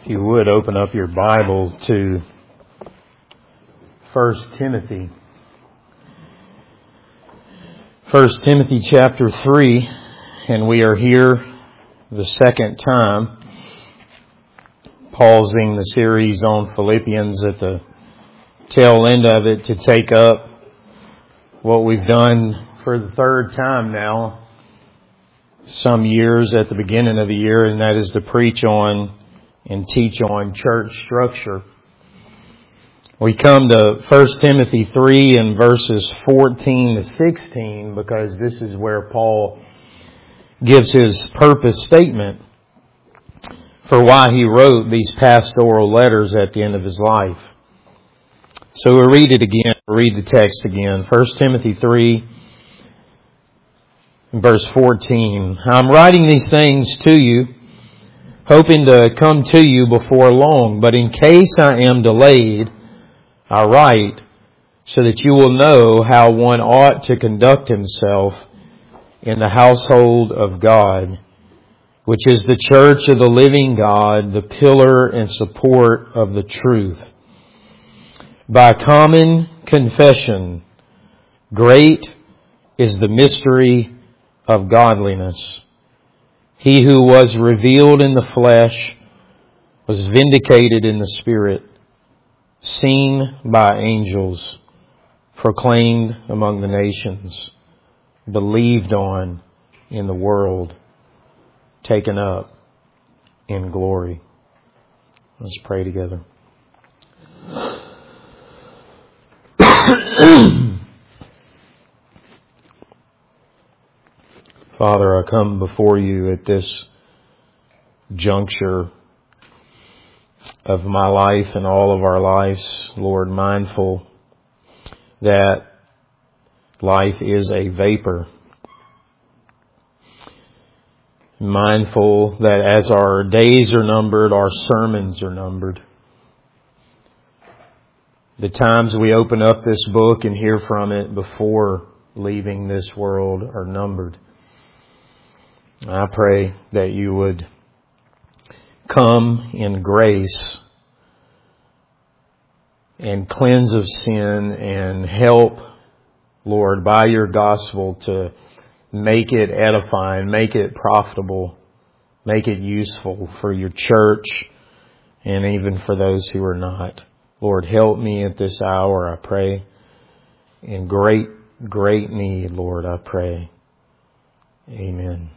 If you would open up your Bible to 1 Timothy. 1 Timothy chapter 3, and we are here the second time, pausing the series on Philippians at the tail end of it to take up what we've done for the third time now, some years at the beginning of the year, and that is to preach on and teach on church structure. We come to 1 Timothy 3 and verses 14 to 16 because this is where Paul gives his purpose statement for why he wrote these pastoral letters at the end of his life. So we'll read it again, read the text again. 1 Timothy 3 verse 14. I'm writing these things to you, hoping to come to you before long, but in case I am delayed, I write so that you will know how one ought to conduct himself in the household of God, which is the church of the living God, the pillar and support of the truth. By common confession, great is the mystery of godliness. He who was revealed in the flesh was vindicated in the Spirit, seen by angels, proclaimed among the nations, believed on in the world, taken up in glory. Let's pray together. Father, I come before you at this juncture of my life and all of our lives, Lord, mindful that life is a vapor. Mindful that as our days are numbered, our sermons are numbered. The times we open up this book and hear from it before leaving this world are numbered. I pray that you would come in grace and cleanse of sin and help, Lord, by your gospel to make it edifying, make it profitable, make it useful for your church and even for those who are not. Lord, help me at this hour, I pray. In great, great need, Lord, I pray. Amen.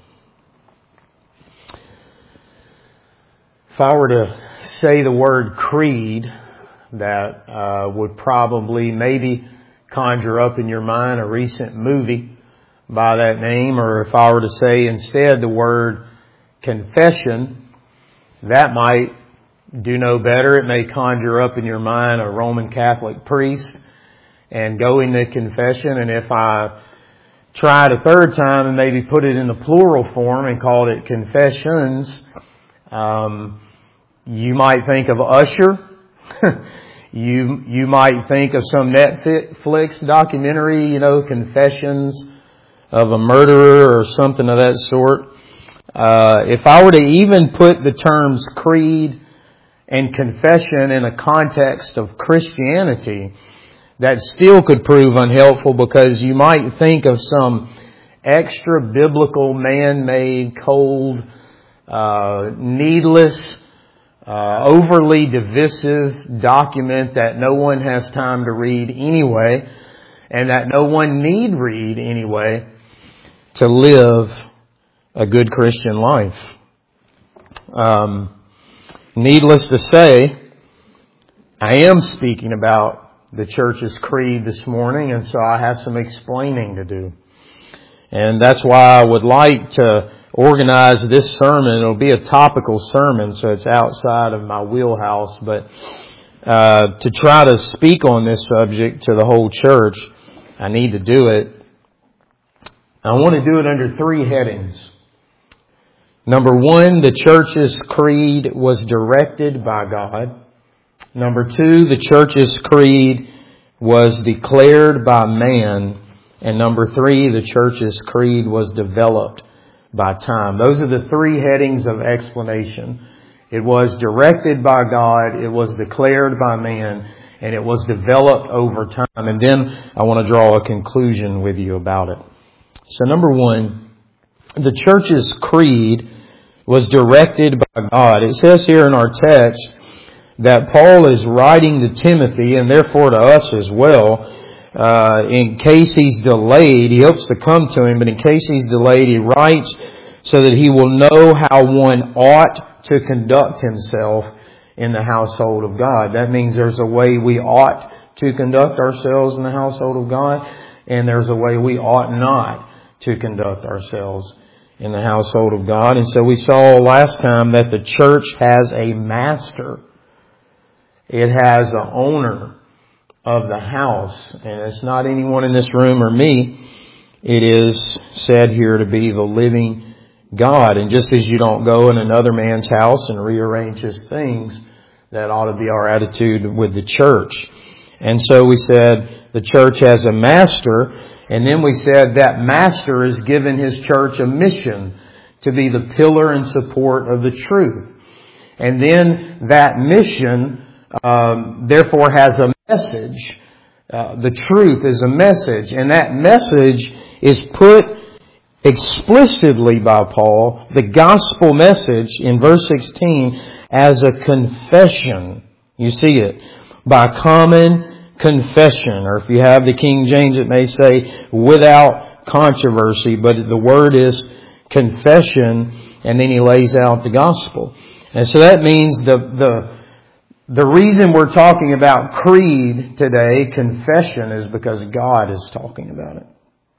If I were to say the word creed, that would probably maybe conjure up in your mind a recent movie by that name. Or if I were to say instead the word confession, that might do no better. It may conjure up in your mind a Roman Catholic priest and going to confession. And if I tried a third time and maybe put it in the plural form and called it confessions, you might think of Usher. You might think of some Netflix documentary, Confessions of a Murderer or something of that sort. If I were to even put the terms creed and confession in a context of Christianity, that still could prove unhelpful because you might think of some extra biblical, man-made, cold, needless, overly divisive document that no one has time to read anyway, and that no one need read anyway to live a good Christian life. Needless to say, I am speaking about the church's creed this morning, and so I have some explaining to do. And that's why I would like to organize this sermon. It'll be a topical sermon, so it's outside of my wheelhouse, but to try to speak on this subject to the whole church, I need to do it. I want to do it under three headings. Number one, the church's creed was directed by God. Number two, the church's creed was declared by man. And number three, the church's creed was developed by time. Those are the three headings of explanation. It was directed by God, it was declared by man, and it was developed over time. And then I want to draw a conclusion with you about it. So number one, the church's creed was directed by God. It says here in our text that Paul is writing to Timothy, and therefore to us as well, in case he's delayed. He hopes to come to him, but in case he's delayed, he writes so that he will know how one ought to conduct himself in the household of God. That means there's a way we ought to conduct ourselves in the household of God, and there's a way we ought not to conduct ourselves in the household of God. And so we saw last time that the church has a master. It has an owner of the house. And it's not anyone in this room or me. It is said here to be the living God. And just as you don't go in another man's house and rearrange his things, that ought to be our attitude with the church. And so we said the church has a master. And then we said that master has given his church a mission to be the pillar and support of the truth. And then that mission, therefore has a message. The truth is a message. And that message is put explicitly by Paul, the gospel message in verse 16, as a confession. You see it. By common confession, or if you have the King James, it may say without controversy, but the word is confession, and then he lays out the gospel. And so that means the reason we're talking about creed today, confession, is because God is talking about it.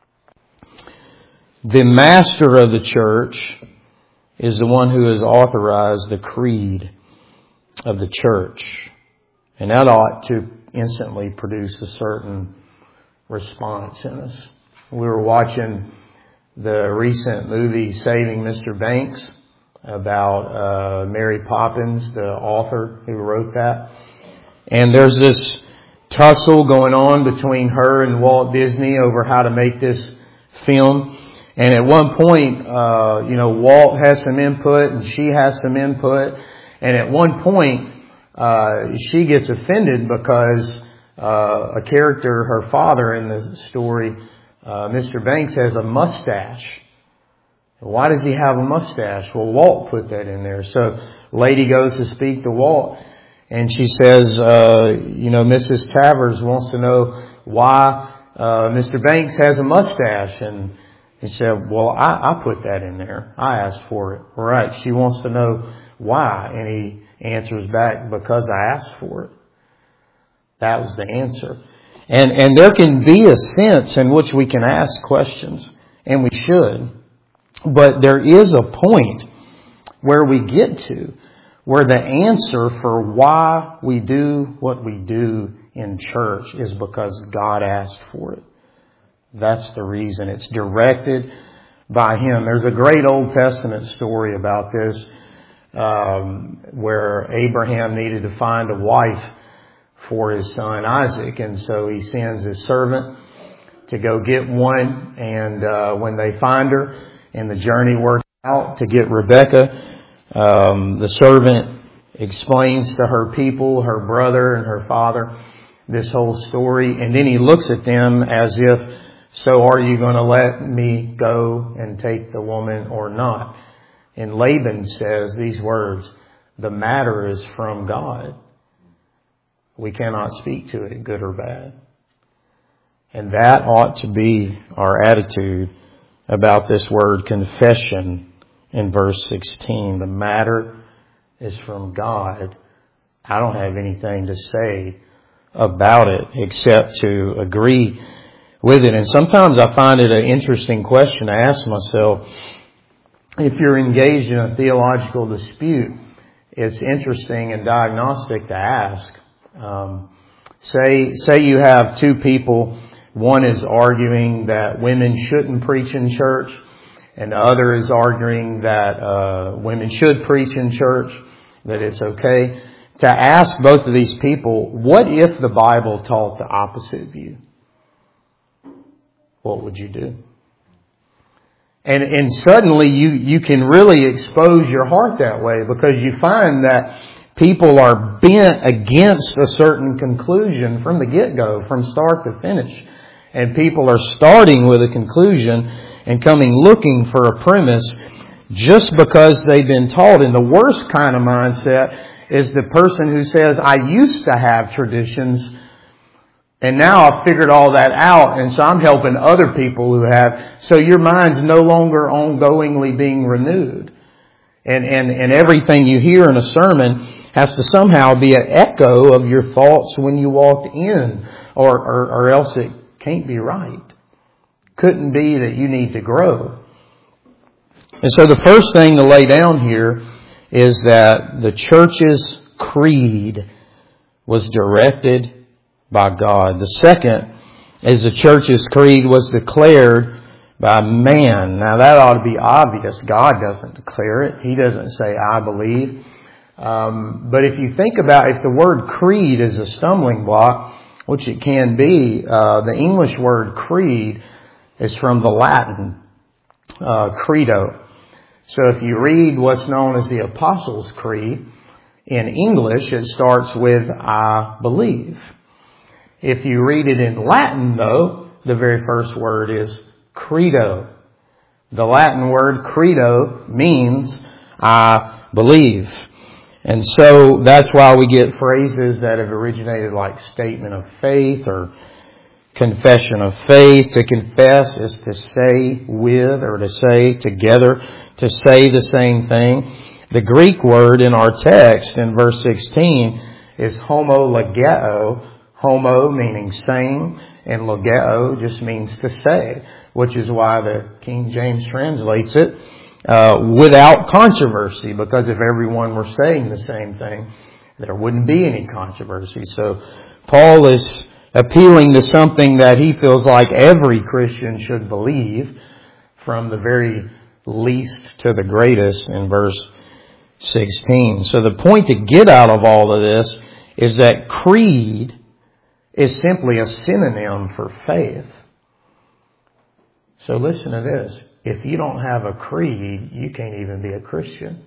The master of the church is the one who has authorized the creed of the church. And that ought to instantly produce a certain response in us. We were watching the recent movie Saving Mr. Banks about Mary Poppins, the author who wrote that. And there's this tussle going on between her and Walt Disney over how to make this film. And at one point, Walt has some input and she has some input. And at one point, she gets offended because a character, her father in the story, Mr. Banks, has a mustache. Why does he have a mustache? Well, Walt put that in there. So lady goes to speak to Walt, and she says, Mrs. Travers wants to know why Mr. Banks has a mustache. And he said, well, I put that in there. I asked for it. Right. She wants to know why. And he answers back, because I asked for it. That was the answer. And there can be a sense in which we can ask questions, and we should. But there is a point where we get to where the answer for why we do what we do in church is because God asked for it. That's the reason. It's directed by Him. There's a great Old Testament story about this, where Abraham needed to find a wife for his son Isaac. And so he sends his servant to go get one. And when they find her and the journey works out to get Rebekah, the servant explains to her people, her brother and her father, this whole story. And then he looks at them as if, so are you going to let me go and take the woman or not? And Laban says these words, the matter is from God. We cannot speak to it, good or bad. And that ought to be our attitude about this word confession in verse 16. The matter is from God. I don't have anything to say about it except to agree with it. And sometimes I find it an interesting question to ask myself. If you're engaged in a theological dispute, it's interesting and diagnostic to ask. Say you have two people. One is arguing that women shouldn't preach in church, and the other is arguing that women should preach in church, that it's okay. To ask both of these people, what if the Bible taught the opposite view? What would you do? And suddenly you can really expose your heart that way, because you find that people are bent against a certain conclusion from the get-go, from start to finish. And people are starting with a conclusion and coming looking for a premise just because they've been taught. And the worst kind of mindset is the person who says, I used to have traditions, and now I've figured all that out, and so I'm helping other people who have. So your mind's no longer ongoingly being renewed. And everything you hear in a sermon has to somehow be an echo of your thoughts when you walked in, or else it can't be right. Couldn't be that you need to grow. And so the first thing to lay down here is that the church's creed was directed by God. The second is the church's creed was declared by man. Now that ought to be obvious. God doesn't declare it. He doesn't say, I believe. But if you think about, if the word creed is a stumbling block, which it can be, the English word creed is from the Latin credo. So if you read what's known as the Apostles' Creed, in English it starts with, I believe. If you read it in Latin, though, the very first word is credo. The Latin word credo means I believe. And so that's why we get phrases that have originated like statement of faith or confession of faith. To confess is to say with, or to say together, to say the same thing. The Greek word in our text in verse 16 is homologeo. Homo meaning same, and logeo just means to say, which is why the King James translates it without controversy, because if everyone were saying the same thing, there wouldn't be any controversy. So Paul is appealing to something that he feels like every Christian should believe, from the very least to the greatest, in verse 16. So the point to get out of all of this is that creed is simply a synonym for faith. So listen to this. If you don't have a creed, you can't even be a Christian.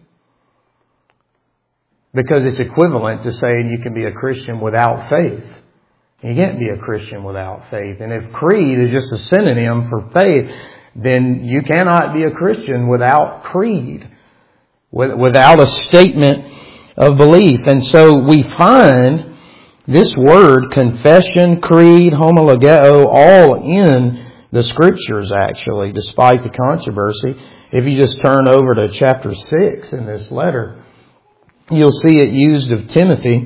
Because it's equivalent to saying you can be a Christian without faith. You can't be a Christian without faith. And if creed is just a synonym for faith, then you cannot be a Christian without creed, without a statement of belief. And so we find this word, confession, creed, homologeo, all in the Scriptures actually, despite the controversy. If you just turn over to chapter 6 in this letter, you'll see it used of Timothy.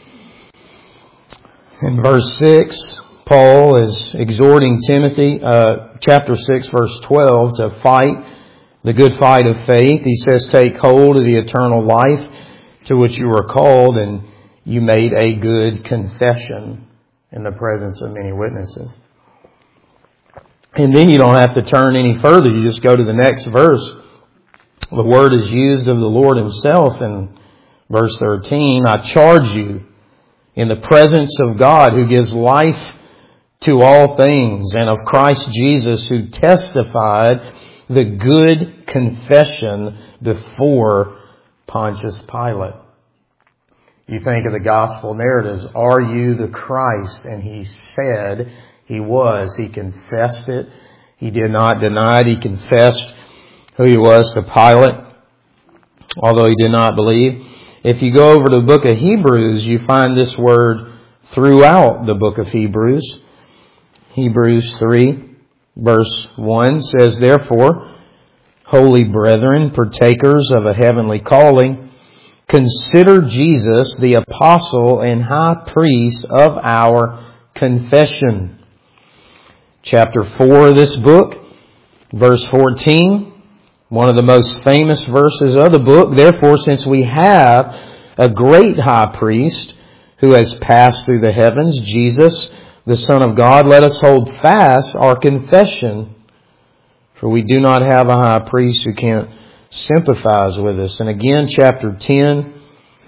In verse 6, Paul is exhorting Timothy, chapter 6, verse 12, to fight the good fight of faith. He says, take hold of the eternal life to which you were called, and you made a good confession in the presence of many witnesses. And then you don't have to turn any further. You just go to the next verse. The word is used of the Lord Himself in verse 13. I charge you in the presence of God, who gives life to all things, and of Christ Jesus, who testified the good confession before Pontius Pilate. You think of the gospel narratives. Are you the Christ? And He said He was. He confessed it. He did not deny it. He confessed who He was to Pilate, although he did not believe. If you go over to the book of Hebrews, you find this word throughout the book of Hebrews. Hebrews 3, verse 1 says, therefore, holy brethren, partakers of a heavenly calling, consider Jesus the apostle and high priest of our confession. Chapter 4 of this book, verse 14, one of the most famous verses of the book. Therefore, since we have a great high priest who has passed through the heavens, Jesus, the Son of God, let us hold fast our confession. For we do not have a high priest who can't sympathize with us. And again, chapter 10,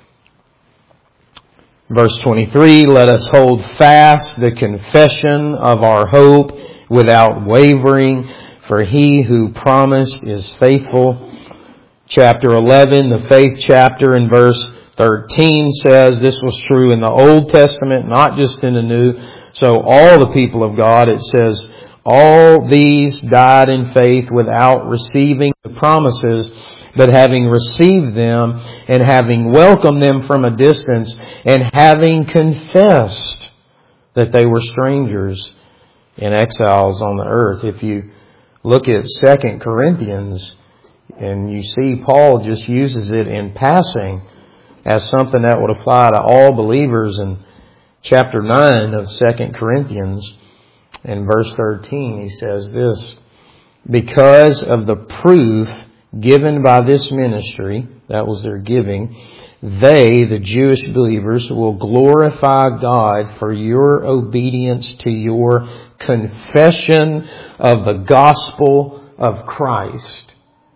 verse 23, let us hold fast the confession of our hope without wavering, for He who promised is faithful. Chapter 11, the faith chapter, in verse 13 says this was true in the Old Testament, not just in the New. So all the people of God, it says, all these died in faith without receiving the promises, but having received them and having welcomed them from a distance and having confessed that they were strangers and exiles on the earth. If you look at 2 Corinthians and you see Paul just uses it in passing as something that would apply to all believers, in chapter 9 of 2 Corinthians, in verse 13, he says this, because of the proof given by this ministry, that was their giving, they, the Jewish believers, will glorify God for your obedience to your confession of the gospel of Christ.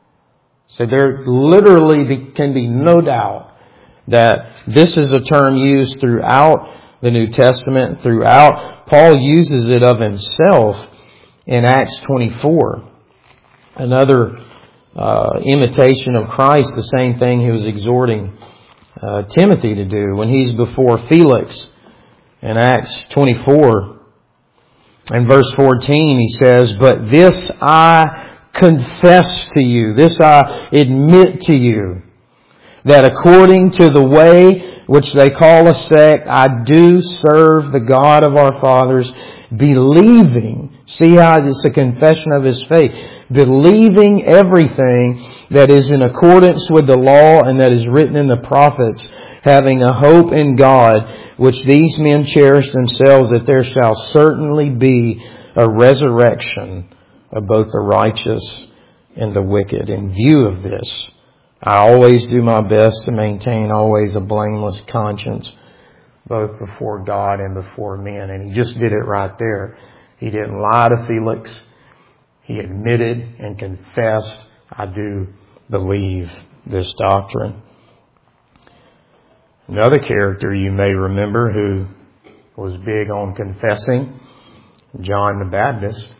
So there literally can be no doubt that this is a term used throughout the New Testament, throughout. Paul uses it of himself in Acts 24. Another imitation of Christ, the same thing he was exhorting Timothy to do when he's before Felix. In Acts 24 and verse 14 he says, but this I confess to you, this I admit to you, that according to the way which they call a sect, I do serve the God of our fathers, believing, see how it's a confession of his faith, believing everything that is in accordance with the law and that is written in the prophets, having a hope in God, which these men cherish themselves, that there shall certainly be a resurrection of both the righteous and the wicked. In view of this, I always do my best to maintain always a blameless conscience, both before God and before men. And he just did it right there. He didn't lie to Felix. He admitted and confessed, I do believe this doctrine. Another character you may remember who was big on confessing, John the Baptist.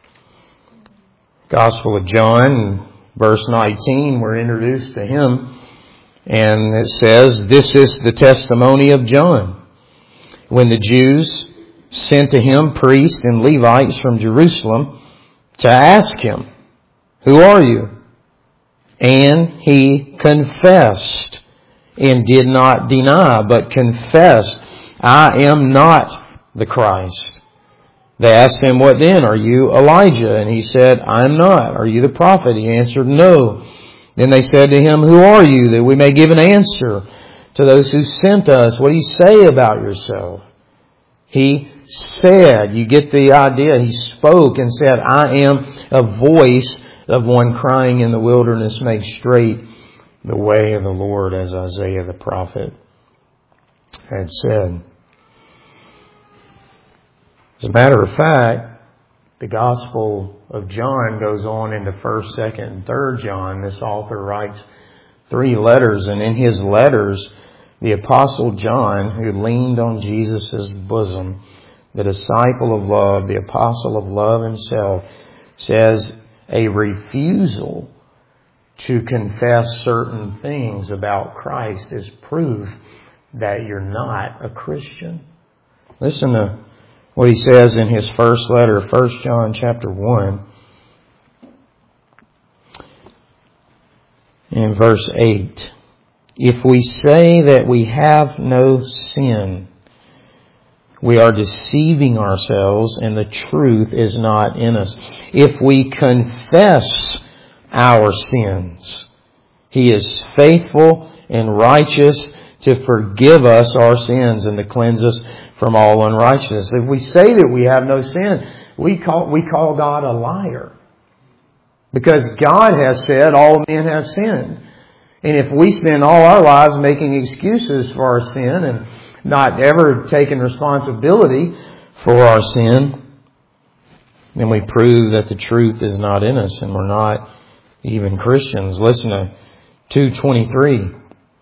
Gospel of John, verse 19, we're introduced to him. And it says, this is the testimony of John. When the Jews sent to him priests and Levites from Jerusalem to ask him, who are you? And he confessed and did not deny, but confessed, I am not the Christ. They asked him, what then? Are you Elijah? And he said, I am not. Are you the prophet? He answered, no. Then they said to him, who are you, that we may give an answer to those who sent us? What do you say about yourself? He said, you get the idea, he spoke and said, I am a voice of one crying in the wilderness, make straight the way of the Lord, as Isaiah the prophet had said. As a matter of fact, the Gospel of John goes on into 1st, 2nd, and 3rd John. This author writes 3 letters, and in his letters, the Apostle John, who leaned on Jesus' bosom, the disciple of love, the apostle of love himself, says a refusal to confess certain things about Christ is proof that you're not a Christian. Listen to what he says in his first letter, 1 John chapter 1, in verse 8. If we say that we have no sin, we are deceiving ourselves and the truth is not in us. If we confess our sins, He is faithful and righteous to forgive us our sins and to cleanse us from all unrighteousness. If we say that we have no sin, we call God a liar. Because God has said all men have sinned. And if we spend all our lives making excuses for our sin and not ever taking responsibility for our sin, then we prove that the truth is not in us and we're not even Christians. Listen to 2:23.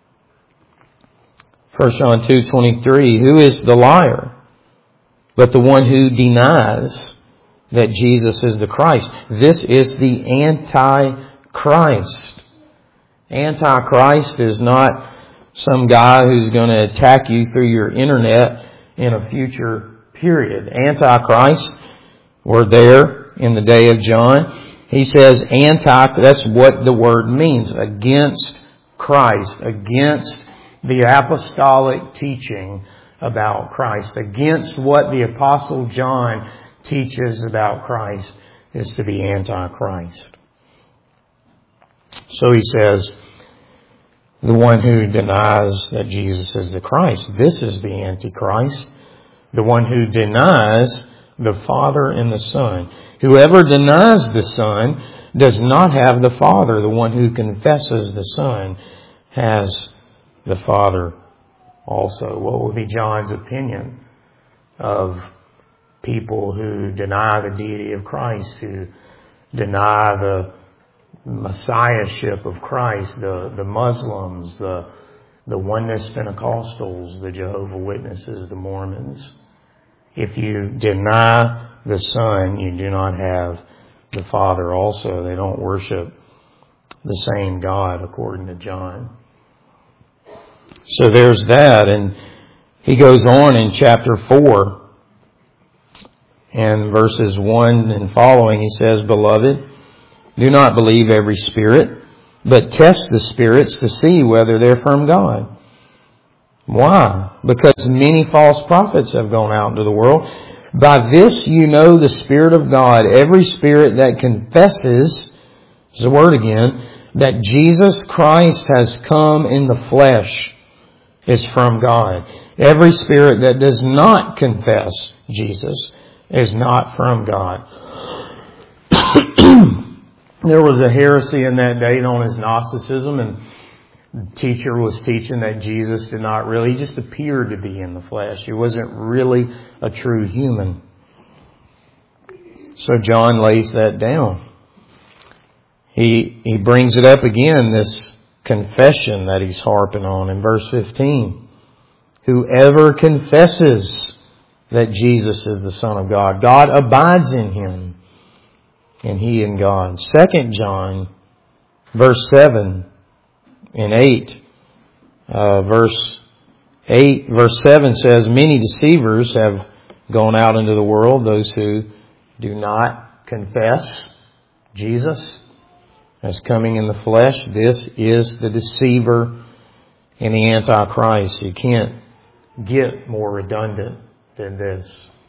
1 John 2:23. Who is the liar but the one who denies that Jesus is the Christ. This is the Antichrist. Antichrist is not some guy who's going to attack you through your internet in a future period. Antichrist were there in the day of John. He says that's what the word means. Against Christ. Against the apostolic teaching about Christ. Against what the Apostle John teaches about Christ is to be Antichrist. So he says, the one who denies that Jesus is the Christ. This is the Antichrist. The one who denies the Father and the Son. Whoever denies the Son does not have the Father. The one who confesses the Son has the Father also. What would be John's opinion of people who deny the deity of Christ, who deny the Messiahship of Christ, the Muslims, the Oneness Pentecostals, the Jehovah's Witnesses, the Mormons? If you deny the Son, you do not have the Father also. They don't worship the same God, according to John. So there's that. And he goes on in chapter 4 and verses 1 and following. He says, Beloved, do not believe every spirit, but test the spirits to see whether they're from God. Why? Because many false prophets have gone out into the world. By this you know the Spirit of God. Every spirit that confesses, is the word again, that Jesus Christ has come in the flesh is from God. Every spirit that does not confess Jesus is not from God. There was a heresy in that day known as Gnosticism, and the teacher was teaching that Jesus did not really, he just appeared to be in the flesh. He wasn't really a true human. So John lays that down. He brings it up again, this confession that he's harping on in verse 15. Whoever confesses that Jesus is the Son of God, God abides in him, and he in God. 2 John, verse 7 and 8. Verse 7 says, Many deceivers have gone out into the world, those who do not confess Jesus as coming in the flesh. This is the deceiver and the Antichrist. You can't get more redundant than this.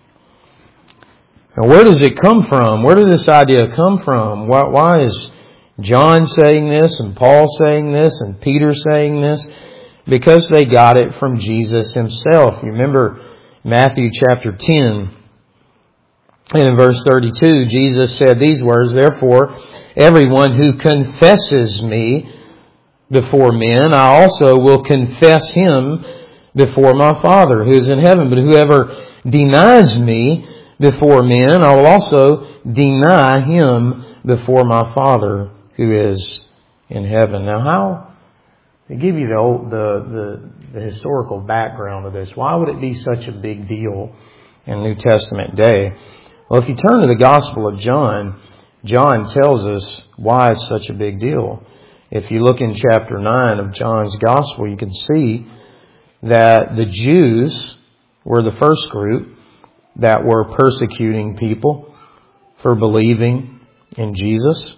Now, where does it come from? Where does this idea come from? Why is John saying this and Paul saying this and Peter saying this? Because they got it from Jesus himself. You remember Matthew chapter 10 and in verse 32, Jesus said these words, Therefore, everyone who confesses me before men, I also will confess him before my Father who is in heaven. But whoever denies me before men, I will also deny him before my Father who is in heaven. Now, how to give you the historical background of this, why would it be such a big deal in New Testament day? Well, if you turn to the Gospel of John, John tells us why it's such a big deal. If you look in chapter 9 of John's Gospel, you can see that the Jews were the first group that were persecuting people for believing in Jesus.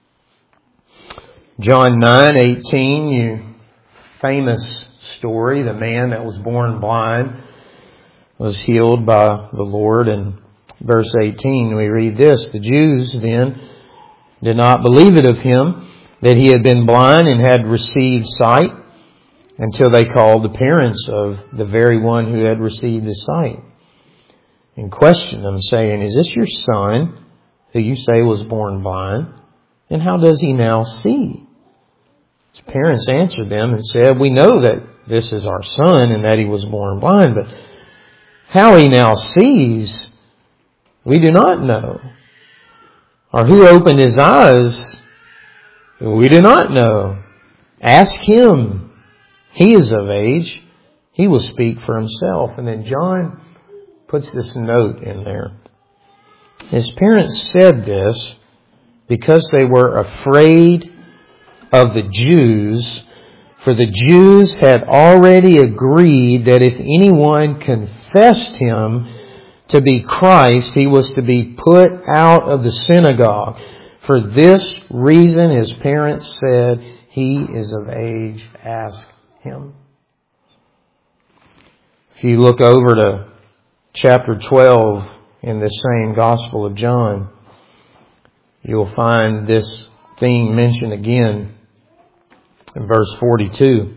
John 9:18, you famous story, the man that was born blind was healed by the Lord. And verse 18, we read this, The Jews then did not believe it of him that he had been blind and had received sight until they called the parents of the very one who had received his sight and questioned them, saying, Is this your son who you say was born blind? And how does he now see? His parents answered them and said, We know that this is our son and that he was born blind, but how he now sees, we do not know. Or who opened his eyes, we do not know. Ask him. He is of age. He will speak for himself. And then John puts this note in there. His parents said this because they were afraid of the Jews, for the Jews had already agreed that if anyone confessed Him to be Christ, he was to be put out of the synagogue. For this reason, his parents said, "He is of age, ask him." If you look over to chapter 12 in this same Gospel of John, you'll find this theme mentioned again in verse 42,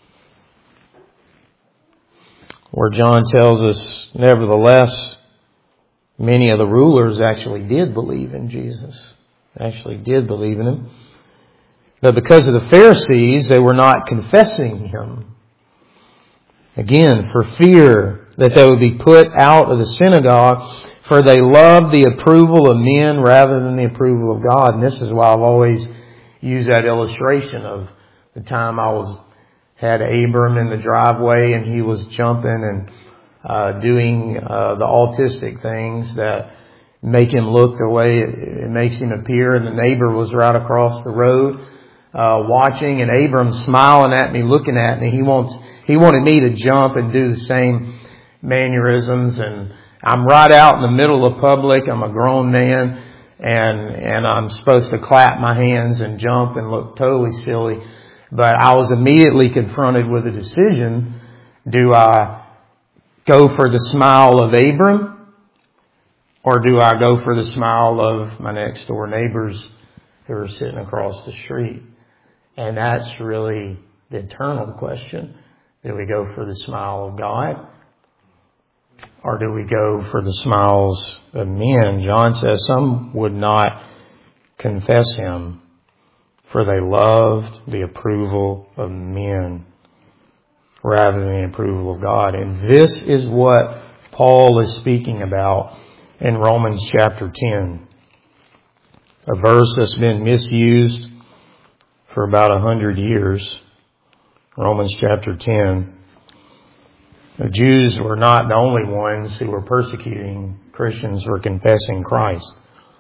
where John tells us, nevertheless, many of the rulers actually did believe in Jesus. Actually did believe in Him. But because of the Pharisees, they were not confessing Him. Again, for fear that they would be put out of the synagogue, for they loved the approval of men rather than the approval of God. And this is why I've always used that illustration of the time I had Abram in the driveway and he was jumping and doing the autistic things that make him look the way it makes him appear. And the neighbor was right across the road watching, and Abram smiling at me, looking at me. He wanted me to jump and do the same mannerisms, and I'm right out in the middle of public. I'm a grown man, and I'm supposed to clap my hands and jump and look totally silly. But I was immediately confronted with a decision. Do I go for the smile of Abram, or do I go for the smile of my next door neighbors who are sitting across the street? And that's really the eternal question. Do we go for the smile of God, or do we go for the smiles of men? John says some would not confess Him, for they loved the approval of men rather than the approval of God. And this is what Paul is speaking about in Romans chapter 10. A verse that's been misused for about 100 years. Romans chapter 10. The Jews were not the only ones who were persecuting Christians for confessing Christ.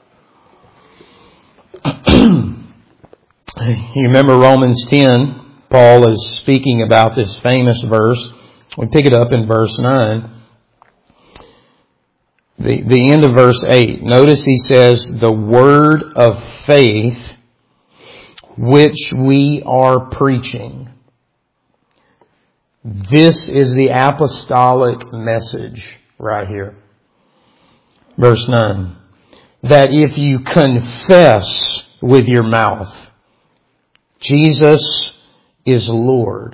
You remember Romans 10, Paul is speaking about this famous verse. We pick it up in verse 9. The end of verse 8. Notice he says, the word of faith which we are preaching. This is the apostolic message right here. Verse 9. That if you confess with your mouth Jesus is Lord.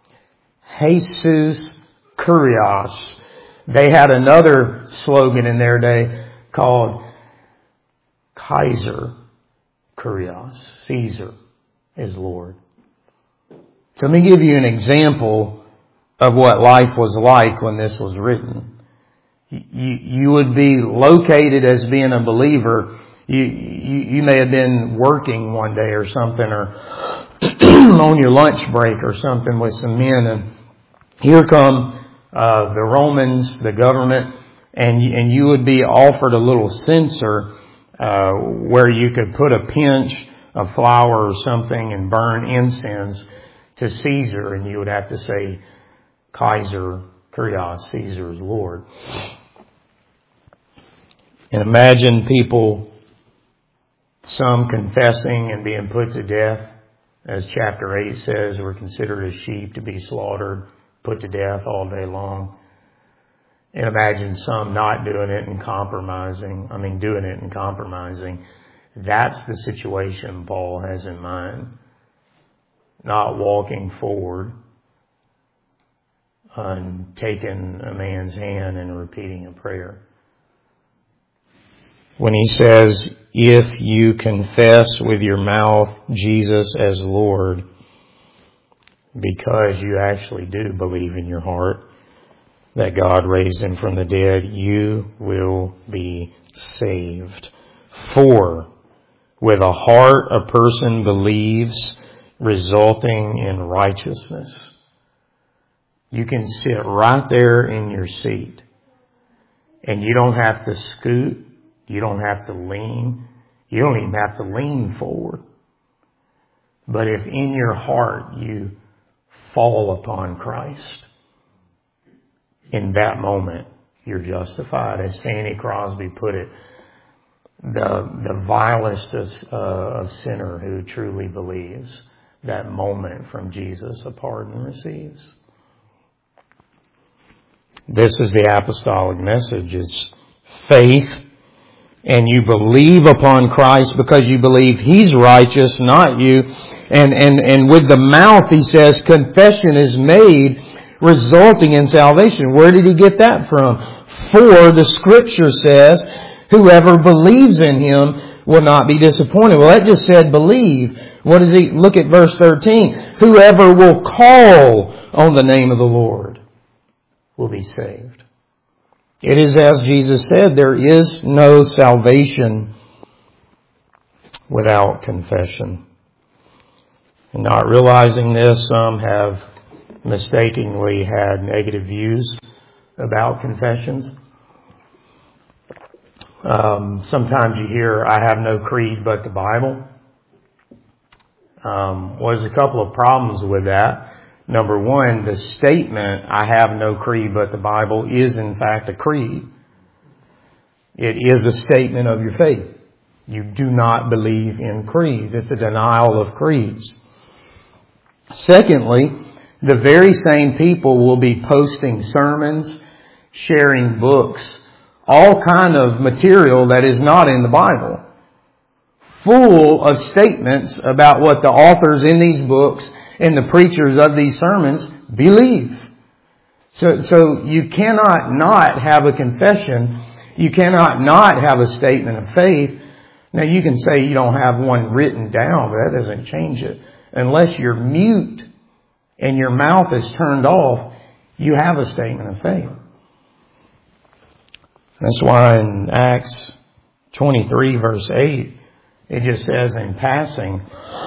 Jesus Kurios. They had another slogan in their day called Kaiser Kurios. Caesar is Lord. So let me give you an example of what life was like when this was written. You would be located as being a believer. You may have been working one day or something, or on your lunch break or something with some men, and here come the Romans, the government, and you would be offered a little censer where you could put a pinch of flour or something and burn incense to Caesar, and you would have to say, Kaiser Kurios, Caesar is Lord. And imagine people, some confessing and being put to death. As chapter 8 says, were considered as sheep to be slaughtered, put to death all day long. And imagine some not doing it and doing it and compromising. That's the situation Paul has in mind. Not walking forward and taking a man's hand and repeating a prayer. When he says, if you confess with your mouth Jesus as Lord, because you actually do believe in your heart that God raised Him from the dead, you will be saved. For with a heart a person believes, resulting in righteousness. You can sit right there in your seat, and you don't have to scoot. You don't have to lean. You don't even have to lean forward. But if in your heart you fall upon Christ, in that moment you're justified. As Fanny Crosby put it, the vilest of sinner who truly believes, that moment from Jesus a pardon receives. This is the apostolic message. It's faith, and you believe upon Christ because you believe He's righteous, not you. And with the mouth, he says, confession is made, resulting in salvation. Where did he get that from? For the Scripture says, whoever believes in Him will not be disappointed. Well, that just said believe. What does he? Look at verse 13. Whoever will call on the name of the Lord will be saved. It is as Jesus said, there is no salvation without confession. And not realizing this, some have mistakenly had negative views about confessions. Sometimes you hear, I have no creed but the Bible. There's a couple of problems with that. Number one, the statement, I have no creed but the Bible, is in fact a creed. It is a statement of your faith. You do not believe in creeds. It's a denial of creeds. Secondly, the very same people will be posting sermons, sharing books, all kind of material that is not in the Bible, full of statements about what the authors in these books and the preachers of these sermons believe. So you cannot not have a confession. You cannot not have a statement of faith. Now you can say you don't have one written down, but that doesn't change it. Unless you're mute and your mouth is turned off, you have a statement of faith. That's why in Acts 23 verse 8, it just says in passing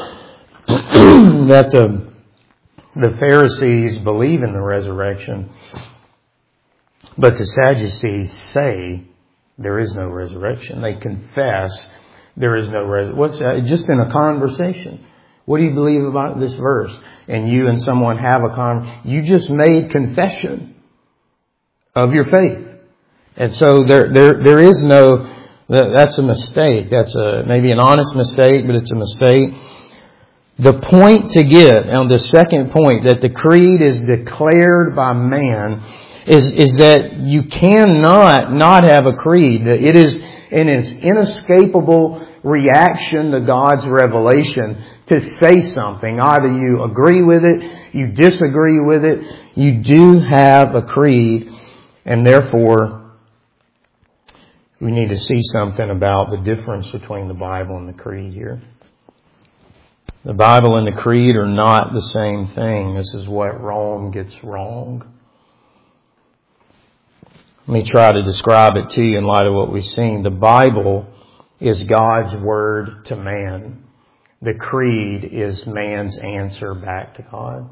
that the Pharisees believe in the resurrection, but the Sadducees say there is no resurrection. They confess there is no resurrection. What's that? Just in a conversation. What do you believe about this verse? And you and someone have you just made confession of your faith. And so there is no, that's a mistake. That's maybe an honest mistake, but it's a mistake. The point to get, on the second point, that the creed is declared by man, is that you cannot not have a creed. It is in its inescapable reaction to God's revelation to say something. Either you agree with it, you disagree with it, you do have a creed, and therefore we need to see something about the difference between the Bible and the creed here. The Bible and the creed are not the same thing. This is what Rome gets wrong. Let me try to describe it to you in light of what we've seen. The Bible is God's word to man. The creed is man's answer back to God.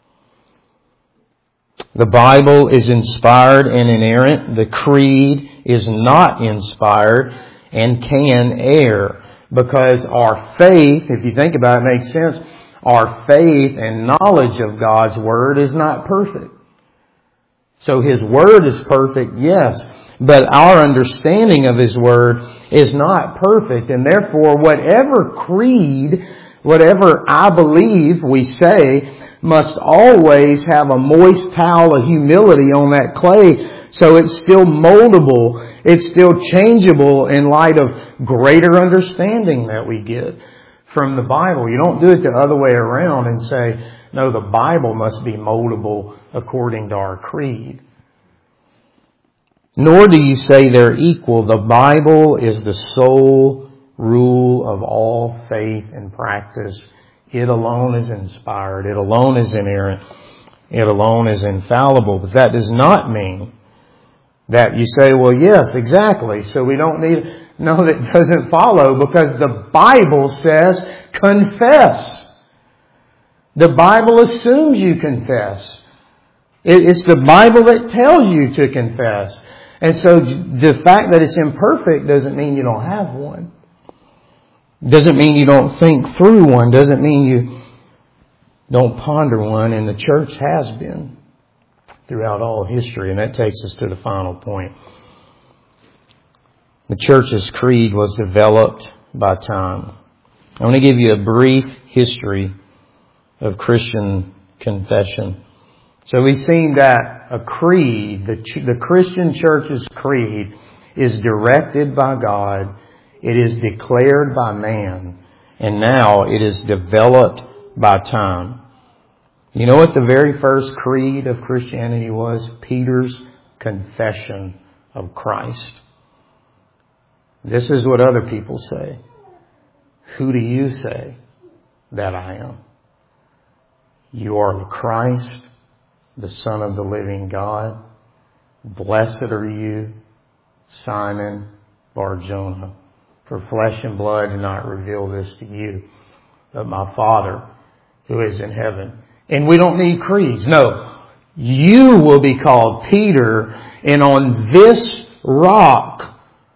The Bible is inspired and inerrant. The creed is not inspired and can err. Because our faith, if you think about it, makes sense. Our faith and knowledge of God's Word is not perfect. So His Word is perfect, yes. But our understanding of His Word is not perfect. And therefore, whatever creed, whatever I believe we say, must always have a moist towel of humility on that clay, so it's still moldable, it's still changeable in light of greater understanding that we get from the Bible. You don't do it the other way around and say, no, the Bible must be moldable according to our creed. Nor do you say they're equal. The Bible is the sole rule of all faith and practice. It alone is inspired. It alone is inerrant. It alone is infallible. But that does not mean that you say, well, yes, exactly. So we don't need... No, that doesn't follow, because the Bible says confess. The Bible assumes you confess. It's the Bible that tells you to confess. And so the fact that it's imperfect doesn't mean you don't have one. Doesn't mean you don't think through one. Doesn't mean you don't ponder one. And the church has been throughout all history. And that takes us to the final point. The church's creed was developed by time. I want to give you a brief history of Christian confession. So we've seen that a creed, the Christian church's creed, is directed by God. It is declared by man. And now it is developed by time. You know what the very first creed of Christianity was? Peter's confession of Christ. This is what other people say. Who do you say that I am? You are the Christ, the Son of the living God. Blessed are you, Simon Bar-Jonah. For flesh and blood did not reveal this to you, but my Father who is in heaven. And we don't need creeds. No. You will be called Peter, and on this rock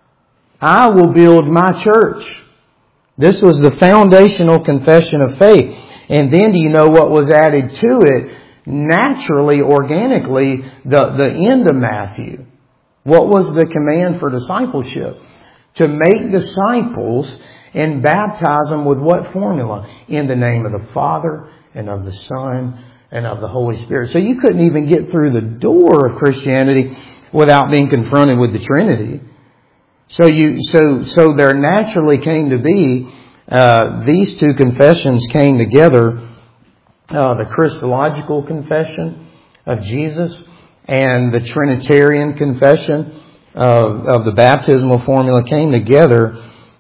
I will build my church. This was the foundational confession of faith. And then do you know what was added to it? Naturally, organically, the end of Matthew. What was the command for discipleship? To make disciples and baptize them with what formula? In the name of the Father and of the Son and of the Holy Spirit. So you couldn't even get through the door of Christianity without being confronted with the Trinity. So there naturally came to be, these two confessions came together, the Christological confession of Jesus and the Trinitarian confession of the baptismal formula came together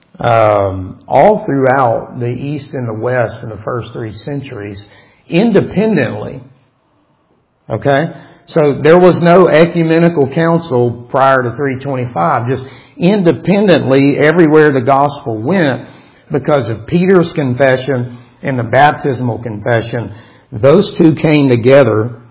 all throughout the East and the West in the first 3 centuries independently. Okay? So there was no ecumenical council prior to 325. Just independently, everywhere the gospel went, because of Peter's confession and the baptismal confession, those two came together.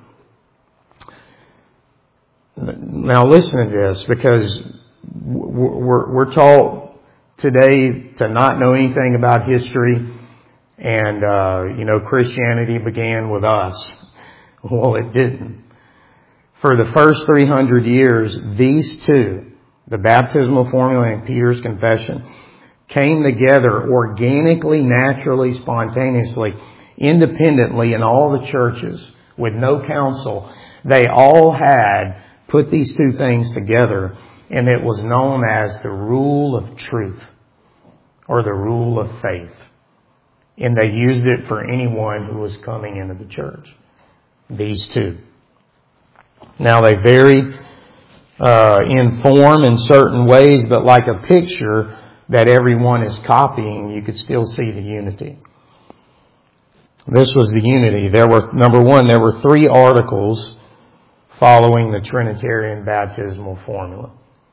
Now listen to this, because we're taught today to not know anything about history, and Christianity began with us. Well, it didn't. For the first 300 years, these two, the baptismal formula and Peter's confession, came together organically, naturally, spontaneously, independently in all the churches with no council. They all had put these two things together, and it was known as the rule of truth or the rule of faith. And they used it for anyone who was coming into the church. These two. Now they vary in form in certain ways, but like a picture that everyone is copying, you could still see the unity. This was the unity. Number one, there were 3 articles following the Trinitarian baptismal formula.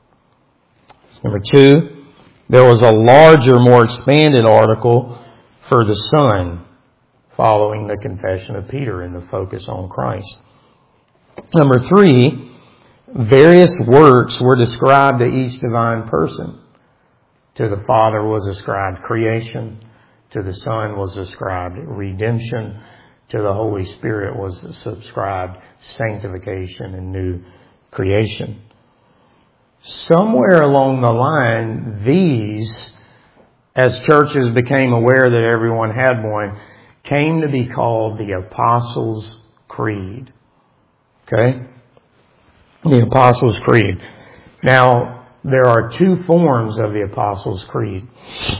Number 2, there was a larger, more expanded article for the Son following the confession of Peter and the focus on Christ. Number 3, various works were described to each divine person. To the Father was ascribed creation. To the Son was ascribed redemption. To the Holy Spirit was ascribed sanctification and new creation. Somewhere along the line, these, as churches became aware that everyone had one, came to be called the Apostles' Creed. Okay? The Apostles' Creed. Now, there are 2 forms of the Apostles' Creed.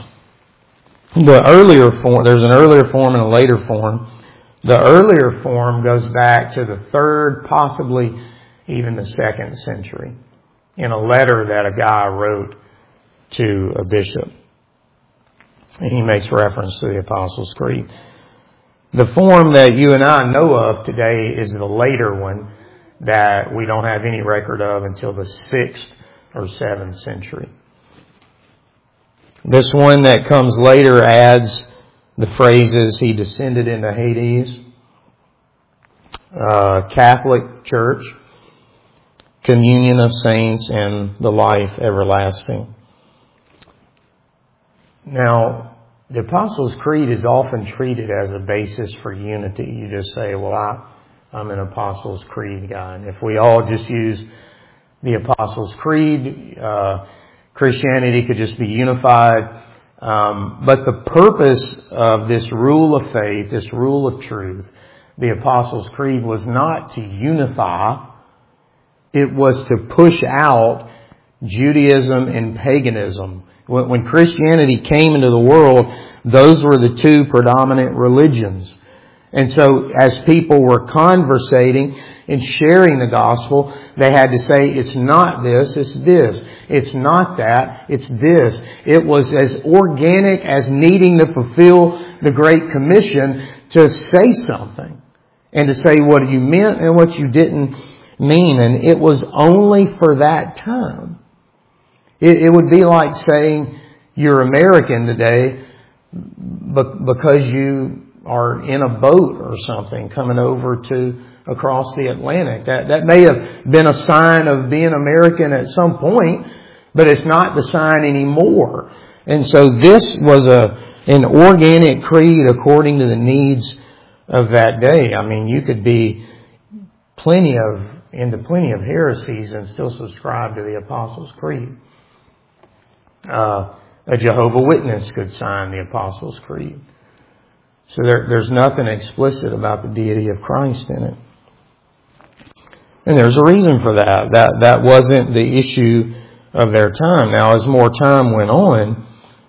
The earlier form, there's an earlier form and a later form. The earlier form goes back to the 3rd, possibly even the 2nd century, in a letter that a guy wrote to a bishop. And he makes reference to the Apostles' Creed. The form that you and I know of today is the later one that we don't have any record of until the 6th or 7th century. This one that comes later adds the phrases, he descended into Hades, Catholic Church, communion of saints, and the life everlasting. Now, the Apostles' Creed is often treated as a basis for unity. You just say, well, I'm an Apostles' Creed guy. And if we all just use the Apostles' Creed, Christianity could just be unified. But the purpose of this rule of faith, this rule of truth, the Apostles' Creed, was not to unify. It was to push out Judaism and paganism. When Christianity came into the world, those were the two predominant religions. And so as people were conversating and sharing the gospel, they had to say, it's not this, it's this. It's not that, it's this. It was as organic as needing to fulfill the Great Commission to say something and to say what you meant and what you didn't mean. And it was only for that time. It would be like saying you're American today because you are in a boat or something coming over to across the Atlantic. That may have been a sign of being American at some point, but it's not the sign anymore. And so this was an organic creed according to the needs of that day. I mean, you could be into plenty of heresies and still subscribe to the Apostles' Creed. A Jehovah's Witness could sign the Apostles' Creed. So there's nothing explicit about the deity of Christ in it. And there's a reason for that. That wasn't the issue of their time. Now, as more time went on,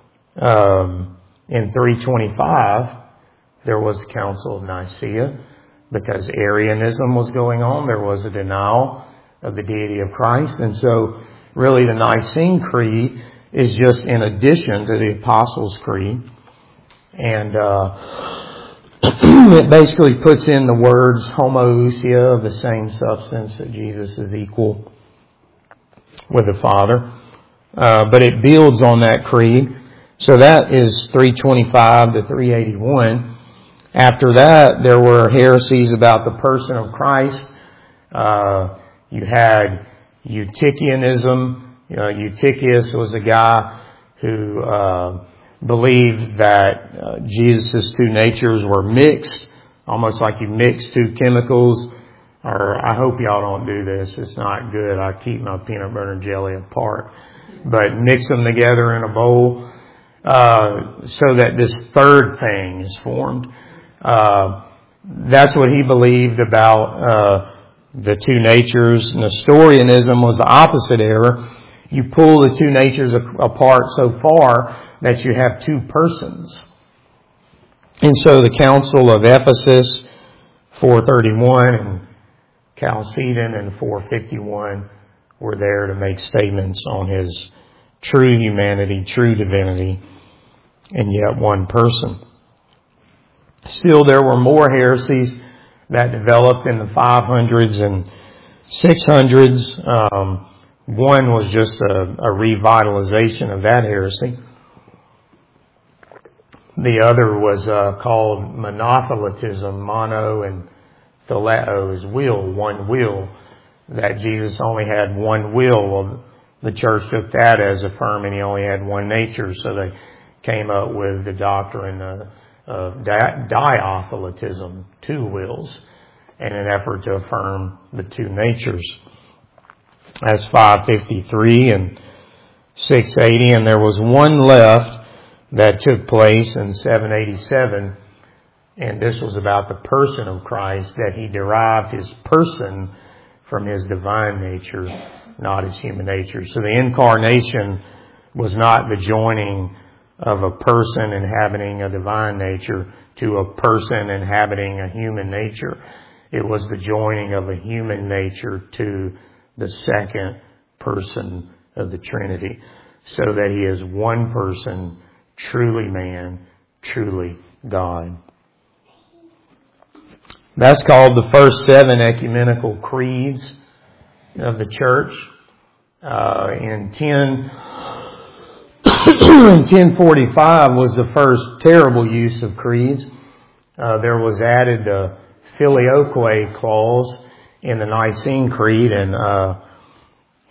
in 325, there was the Council of Nicaea. Because Arianism was going on, there was a denial of the deity of Christ. And so, really, the Nicene Creed is just in addition to the Apostles' Creed. And it basically puts in the words homoousia, of the same substance, that Jesus is equal with the Father. But it builds on that creed. So that is 325 to 381. After that, there were heresies about the person of Christ. You had Eutychianism. Eutychius was a guy who believed that Jesus' two natures were mixed, almost like you mix two chemicals. Or I hope y'all don't do this. It's not good. I keep my peanut butter and jelly apart. But mix them together in a bowl so that this third thing is formed. That's what he believed about the two natures. Nestorianism was the opposite error. You pull the two natures apart so far that you have two persons. And so the Council of Ephesus, 431, and Chalcedon in 451 were there to make statements on his true humanity, true divinity, and yet one person. Still, there were more heresies that developed in the 500s and 600s. One was just a revitalization of that heresy. The other was called monothelitism. Mono and theleo is will, one will. That Jesus only had one will. Well, the church took that as affirming he only had one nature, so they came up with the doctrine of diothelitism, two wills, in an effort to affirm the two natures. That's 553 and 680, and there was one left that took place in 787, and this was about the person of Christ, that he derived his person from his divine nature, not his human nature. So the incarnation was not the joining of a person inhabiting a divine nature to a person inhabiting a human nature. It was the joining of a human nature to the second person of the Trinity, so that he is one person, truly man, truly God. That's called the first 7 ecumenical creeds of the church. In 1045 was the first terrible use of creeds. There was added the filioque clause in the Nicene Creed, and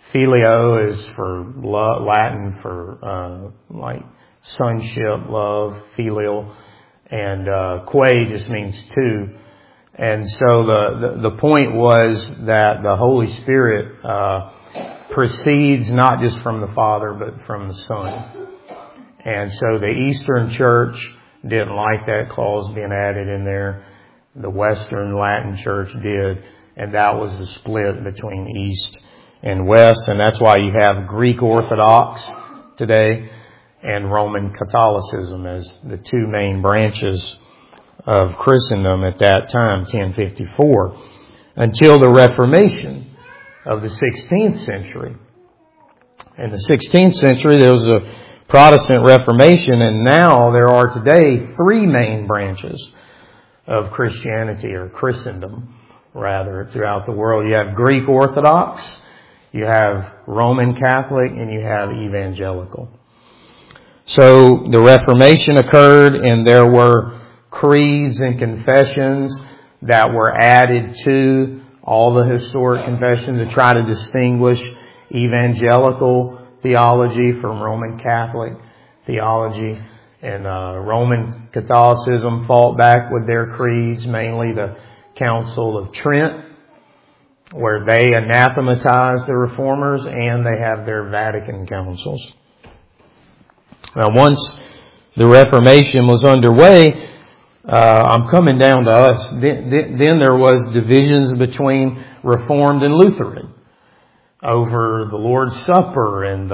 Filio is for love, Latin for like sonship, love, filial, and que just means two. And so the point was that the Holy Spirit proceeds not just from the Father but from the Son. And so the Eastern Church didn't like that clause being added in there. The Western Latin Church did, and that was the split between East and West, and that's why you have Greek Orthodox today and Roman Catholicism as the two main branches of Christendom at that time, 1054, until the Reformation of the 16th century. In the 16th century, there was a Protestant Reformation, and now there are today three main branches of Christianity, or Christendom, rather, throughout the world. You have Greek Orthodox, you have Roman Catholic, and you have Evangelical. So the Reformation occurred, and there were creeds and confessions that were added to all the historic confessions to try to distinguish evangelical theology from Roman Catholic theology. And Roman Catholicism fought back with their creeds, mainly the Council of Trent, where they anathematized the Reformers, and they have their Vatican councils. Now, once the Reformation was underway, I'm coming down to us. Then there was divisions between Reformed and Lutheran over the Lord's Supper and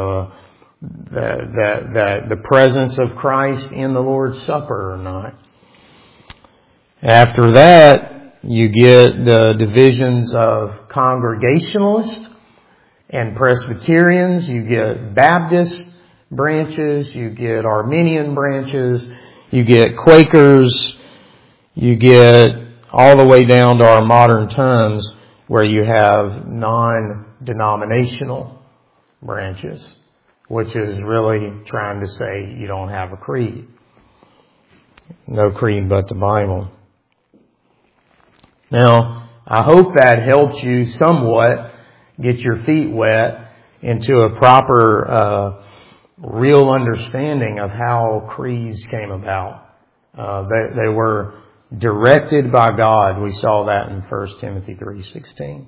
the presence of Christ in the Lord's Supper or not. After that, you get the divisions of Congregationalists and Presbyterians. You get Baptist branches. You get Arminian branches. You get Quakers. You get all the way down to our modern times where you have non-denominational branches, which is really trying to say you don't have a creed. No creed but the Bible. Now, I hope that helps you somewhat get your feet wet into a proper, real understanding of how creeds came about. They were directed by God. We saw that in 1 Timothy 3:16.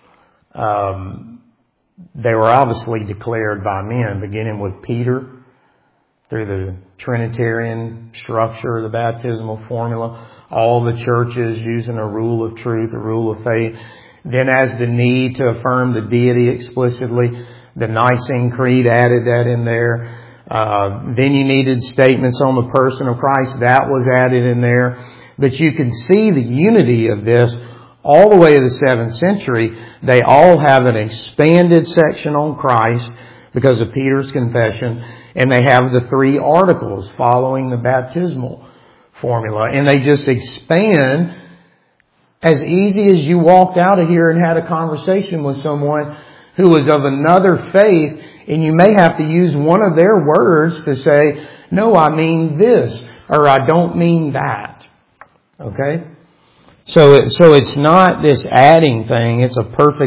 They were obviously declared by men, beginning with Peter through the Trinitarian structure of the baptismal formula, all the churches using a rule of truth, a rule of faith. Then as the need to affirm the deity explicitly, the Nicene Creed added that in there. Then you needed statements on the person of Christ. That was added in there. But you can see the unity of this all the way to the 7th century. They all have an expanded section on Christ because of Peter's confession, and they have the 3 articles following the baptismal formula, and they just expand as easy as you walked out of here and had a conversation with someone who was of another faith, and you may have to use one of their words to say, no, I mean this, or I don't mean that. Okay? So it's not this adding thing. It's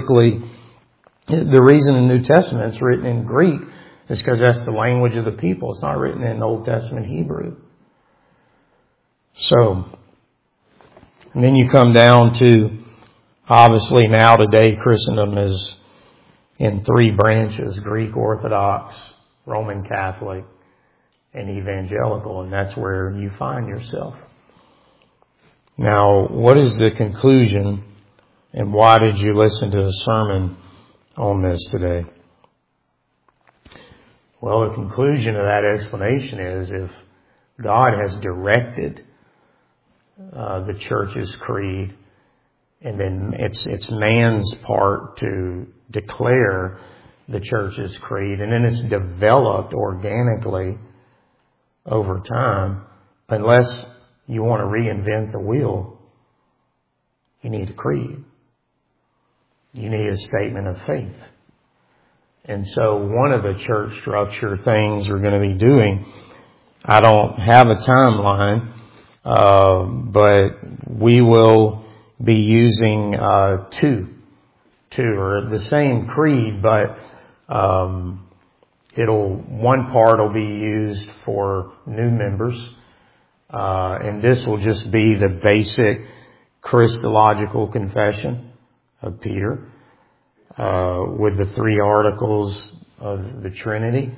the reason the New Testament is written in Greek is because that's the language of the people. It's not written in Old Testament Hebrew. So, and then you come down to, obviously now today Christendom is in 3 branches: Greek Orthodox, Roman Catholic, and Evangelical, and that's where you find yourself. Now, what is the conclusion, and why did you listen to the sermon on this today? Well, the conclusion of that explanation is if God has directed the church's creed, and then it's man's part to declare the church's creed, and then it's developed organically over time, unless you want to reinvent the wheel, you need a creed. You need a statement of faith. And so one of the church structure things we're going to be doing, I don't have a timeline, but we will be using two or the same creed, but One part will be used for new members, and this will just be the basic Christological confession of Peter, with the 3 articles of the Trinity,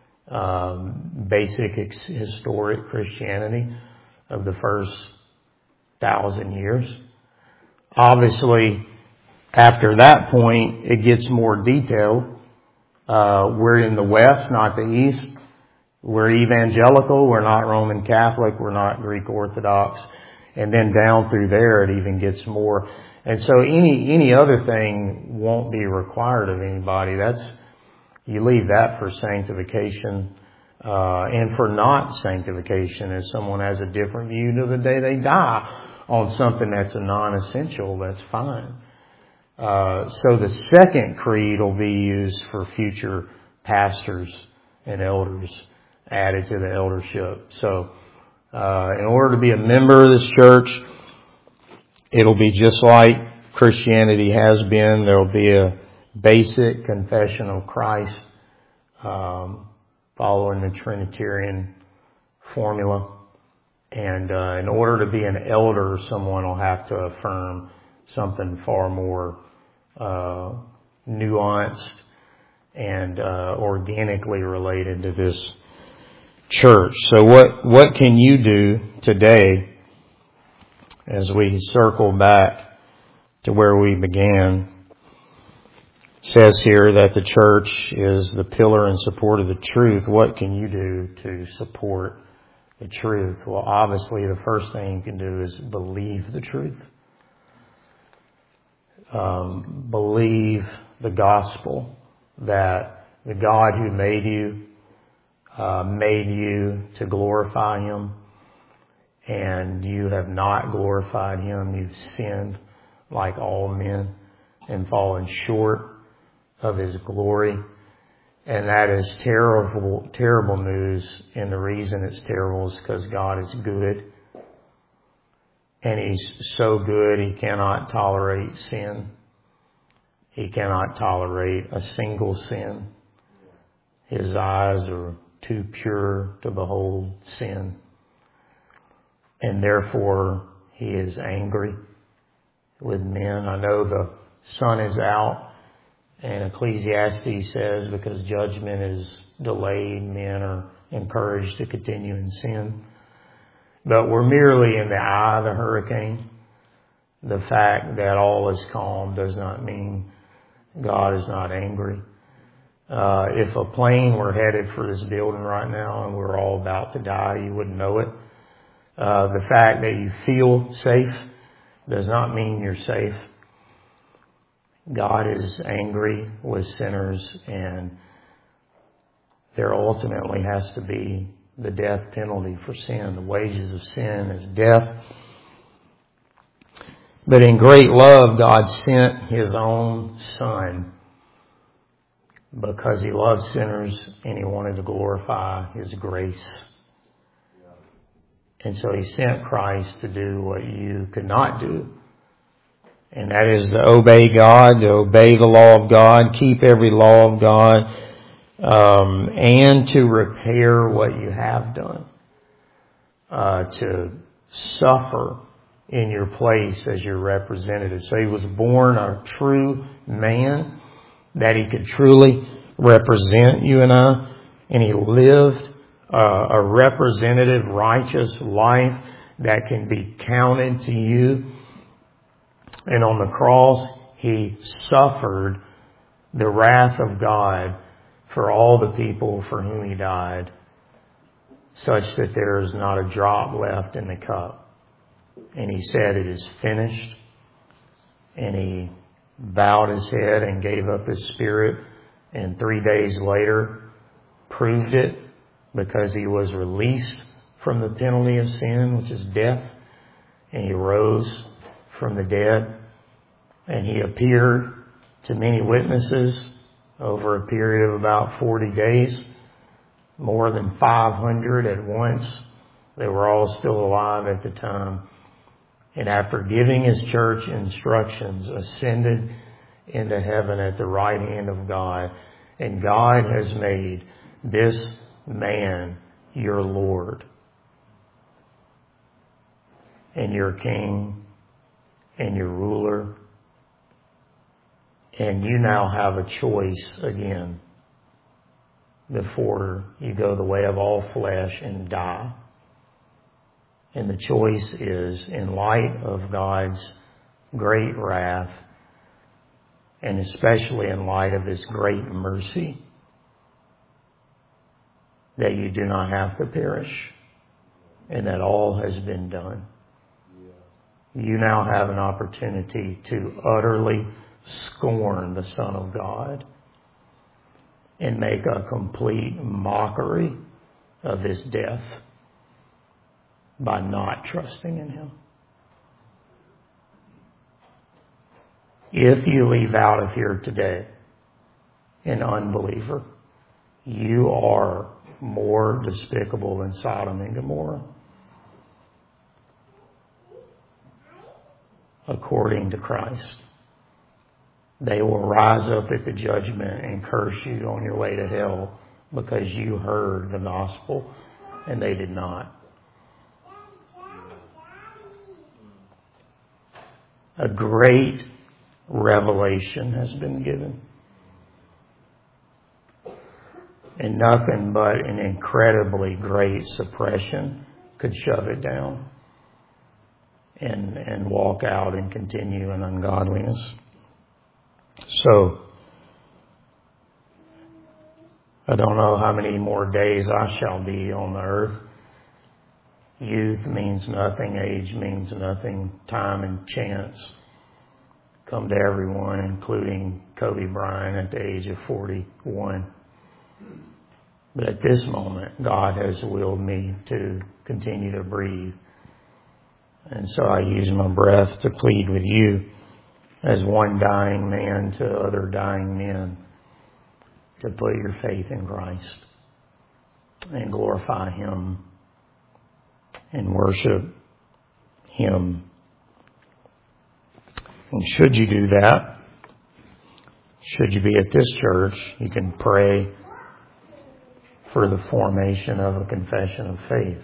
basic historic Christianity of the first 1,000 years. Obviously, after that point, it gets more detailed. We're in the West, not the East. We're evangelical. We're not Roman Catholic. We're not Greek Orthodox. And then down through there, it even gets more. And so any other thing won't be required of anybody. You leave that for sanctification, and for not sanctification. If someone has a different view to the day they die on something that's a non-essential, that's fine. So the second creed will be used for future pastors and elders added to the eldership. So, in order to be a member of this church, it'll be just like Christianity has been. There'll be a basic confession of Christ, following the Trinitarian formula. And in order to be an elder, someone will have to affirm something far more nuanced and organically related to this church. So what can you do today as we circle back to where we began? It says here that the church is the pillar and support of the truth. What can you do to support the truth? Well, obviously the first thing you can do is believe the truth. Believe the gospel that the God who made you to glorify Him, and you have not glorified Him. You've sinned like all men and fallen short of His glory. And that is terrible, terrible news. And the reason it's terrible is because God is good. And He's so good, He cannot tolerate sin. He cannot tolerate a single sin. His eyes are too pure to behold sin. And therefore, He is angry with men. I know the sun is out, and Ecclesiastes says because judgment is delayed, men are encouraged to continue in sin. But we're merely in the eye of the hurricane. The fact that all is calm does not mean God is not angry. If a plane were headed for this building right now and we're all about to die, you wouldn't know it. The fact that you feel safe does not mean you're safe. God is angry with sinners, and there ultimately has to be the death penalty for sin. The wages of sin is death. But in great love, God sent His own Son because He loved sinners and He wanted to glorify His grace. And so He sent Christ to do what you could not do. And that is to obey God, to obey the law of God, keep every law of God, and to repair what you have done. To suffer in your place as your representative. So He was born a true man, that He could truly represent you and I. And He lived a representative, righteous life that can be counted to you. And on the cross, He suffered the wrath of God for all the people for whom He died, such that there is not a drop left in the cup. And He said, "It is finished." And He bowed His head and gave up His spirit. And 3 days later, proved it, because He was released from the penalty of sin, which is death. And He rose from the dead. And He appeared to many witnesses over a period of about 40 days. More than 500 at once. They were all still alive at the time. And after giving His church instructions, ascended into heaven at the right hand of God. And God has made this man your Lord and your King and your ruler. And you now have a choice again before you go the way of all flesh and die. And the choice is, in light of God's great wrath, and especially in light of His great mercy, that you do not have to perish and that all has been done. You now have an opportunity to utterly scorn the Son of God and make a complete mockery of His death by not trusting in Him. If you leave out of here today an unbeliever, you are more despicable than Sodom and Gomorrah, according to Christ. They will rise up at the judgment and curse you on your way to hell because you heard the gospel and they did not. A great revelation has been given. And nothing but an incredibly great suppression could shove it down and walk out and continue in ungodliness. So, I don't know how many more days I shall be on the earth. Youth means nothing. Age means nothing. Time and chance come to everyone, including Kobe Bryant at the age of 41. But at this moment, God has willed me to continue to breathe. And so I use my breath to plead with you as one dying man to other dying men to put your faith in Christ and glorify Him and worship Him. And should you do that, should you be at this church, you can pray for the formation of a confession of faith.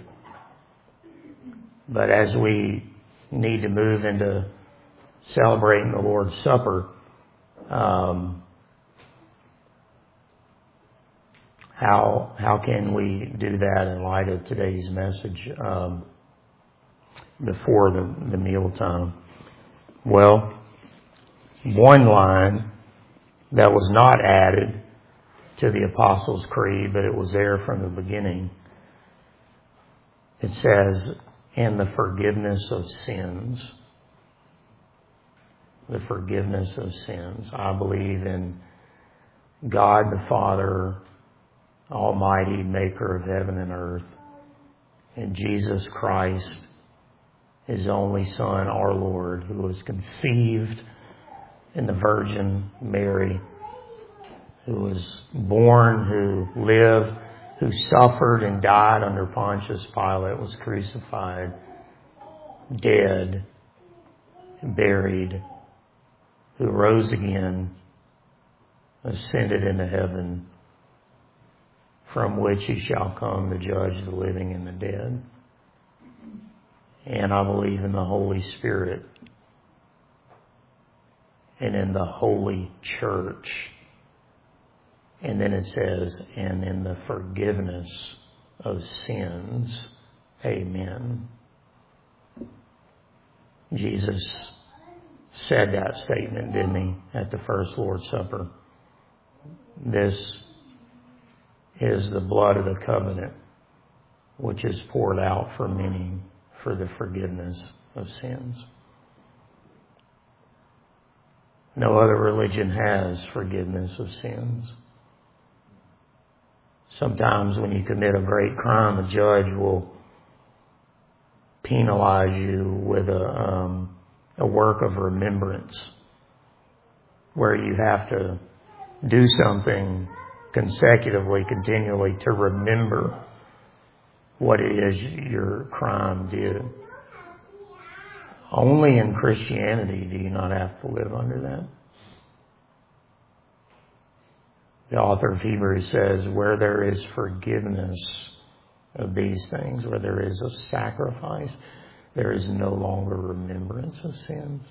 But as we need to move into celebrating the Lord's Supper, how can we do that in light of today's message before the mealtime? Well, one line that was not added to the Apostles' Creed, but it was there from the beginning. It says, "And the forgiveness of sins." The forgiveness of sins. I believe in God the Father, Almighty, Maker of heaven and earth, and Jesus Christ, His only Son, our Lord, who was conceived in the Virgin Mary, who was born, who lived, who suffered and died under Pontius Pilate, was crucified, dead, buried, who rose again, ascended into heaven, from which He shall come to judge the living and the dead. And I believe in the Holy Spirit and in the Holy Church. And then it says, and in the forgiveness of sins. Amen. Jesus said that statement, didn't He, at the first Lord's Supper? This is the blood of the covenant, which is poured out for many for the forgiveness of sins. No other religion has forgiveness of sins. Sometimes when you commit a great crime, a judge will penalize you with a work of remembrance, where you have to do something consecutively, continually, to remember what it is your crime did. Only in Christianity do you not have to live under that. The author of Hebrews says, where there is forgiveness of these things, where there is a sacrifice, there is no longer remembrance of sins.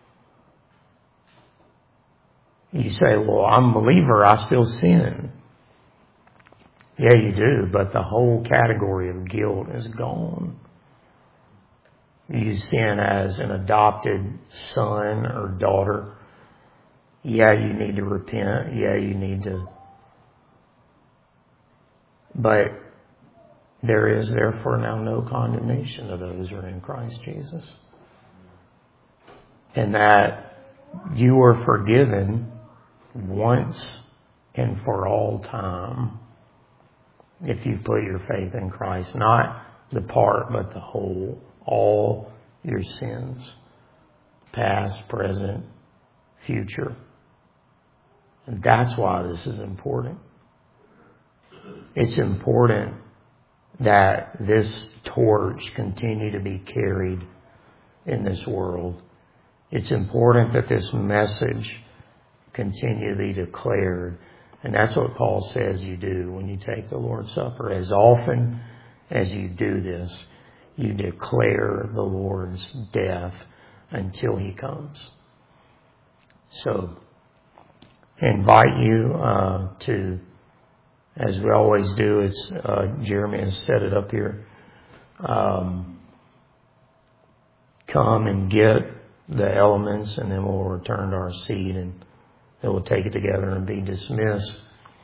You say, well, I'm a believer, I still sin. Yeah, you do, but the whole category of guilt is gone. You sin as an adopted son or daughter. Yeah, you need to repent. Yeah, you need to. But there is therefore now no condemnation of those who are in Christ Jesus. And that you are forgiven once and for all time if you put your faith in Christ. Not the part, but the whole. All your sins. Past, present, future. And that's why this is important. It's important that this torch continue to be carried in this world. It's important that this message continue to be declared. And that's what Paul says you do when you take the Lord's Supper. As often as you do this, you declare the Lord's death until He comes. So, I invite you to, as we always do, it's Jeremy has set it up here. Come and get the elements, and then we'll return to our seat, and then we'll take it together and be dismissed.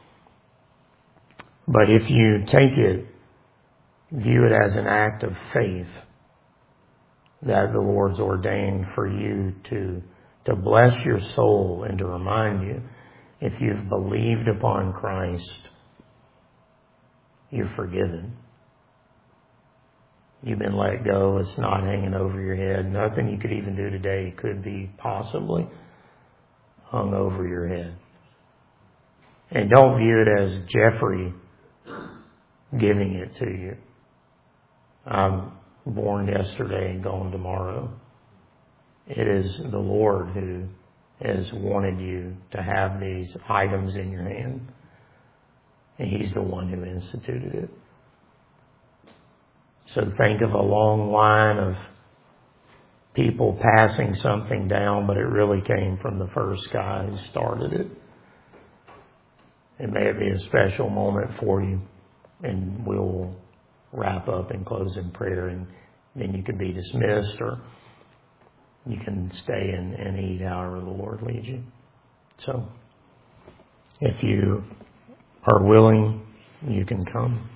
But if you take it, view it as an act of faith that the Lord's ordained for you to bless your soul and to remind you, if you've believed upon Christ, you're forgiven. You've been let go. It's not hanging over your head. Nothing you could even do today could be possibly hung over your head. And don't view it as Jeffrey giving it to you. I'm born yesterday and gone tomorrow. It is the Lord who has wanted you to have these items in your hand. And He's the one who instituted it. So think of a long line of people passing something down, but it really came from the first guy who started it. It may be a special moment for you, and we'll wrap up and close in prayer, and then you can be dismissed, or you can stay and eat however the Lord leads you. So, if you are willing, you can come.